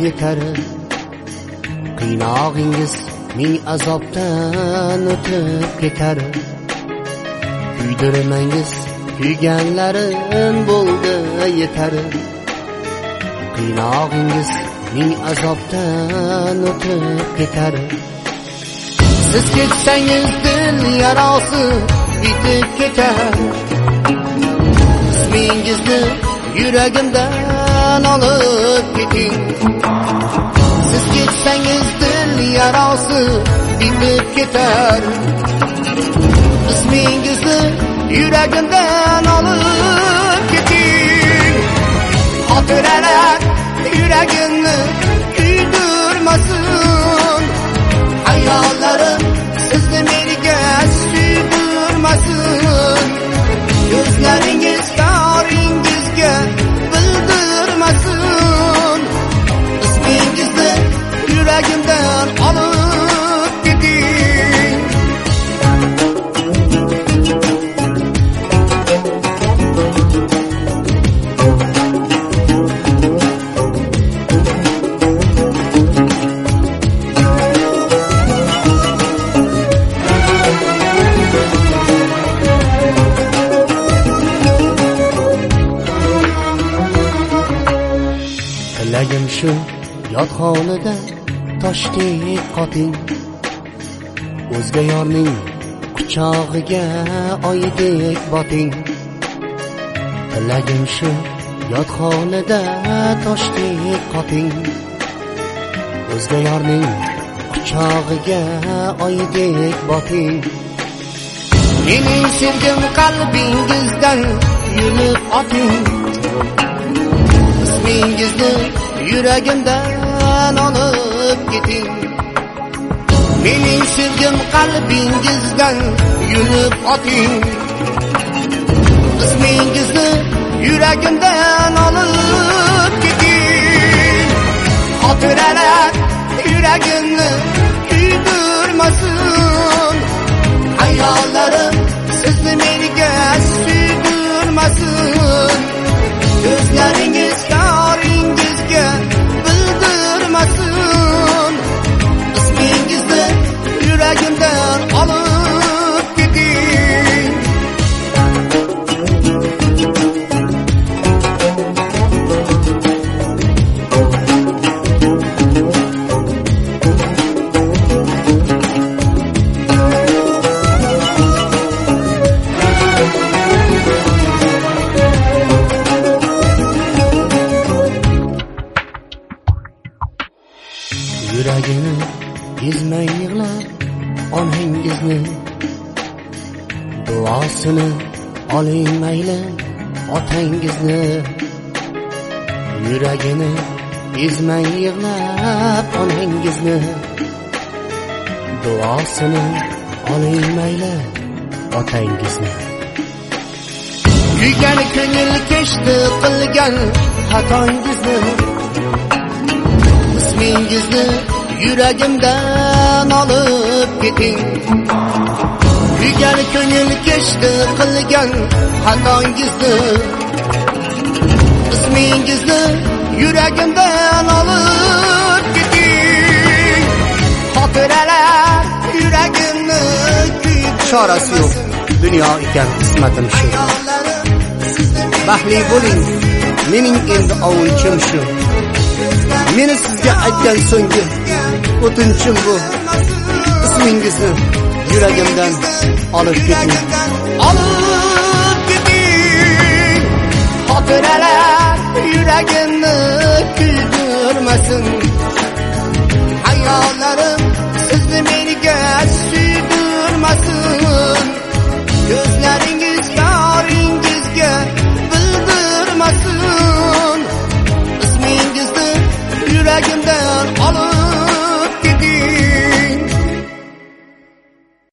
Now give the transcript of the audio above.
yetar. Qiynog'ingiz ming azobdan o'tib ketar. Kuydirmangiz kuyganlarim bo'ldi yetar. Qiynog'ingiz ming azobdan o'tib ketar. Siz ketsangiz dil yarosi bitib ketar. İsmingizni yuragimdan olib keting. Siz ketsangiz dil yarosi bitib ketar. İsmingizni yuragimdan olib keting. Xotiralar yuragimni kuydirmasin. Hayollarim sizni menga suydirmasin. Ko'zlaringiz yoringizga bildirmasin. İsmingizni yuragimdan olib keting. Tilagim shu yotxonada toshdek qoting. O'zga yorning quchog'iga oydek boting. Tilagim shu yotxonada toshdek qoting. O'zga yorning quchog'iga oydek boting. Mening sevgim qalbingizdan yulib oting. İsmingizni yuragimdan olib keting. Mening sevgim qalbingizdan yulib oting. İsmingizni yuragimdan olib keting. Xotiralar yuragimni kuydirmasin. Hayollarim sizni menga suydirmasin. Ko'zlaringiz yoringizga bildirmasin. İsmingizni yuragimdan olib keting. Yuragini ezmay yig'lab onangizni, duosini oling mayli otangizni. Yuragini ezmay yig'lab onangizni, duosini oling mayli otangizni. Kuygan ko'ngil kechdi qilgan xatongizni. İsmingizni yuragimdan olib keting. Kuygan ko'ngil kechdi qilgan xatongizni. İsmingizni yuragimdan olib keting. Xotiralar yuragimni kuyib chorasi yo'q. Dunyo ekan qismatim shu. Baxtli bo'ling, mening endi ovunchim shu. Meni sizga aytgan so'nggi o'tinchim bu. İsmingizni yuragimdan olib keting. Olib keting. Xotiralar yuragimni kuydirmasin.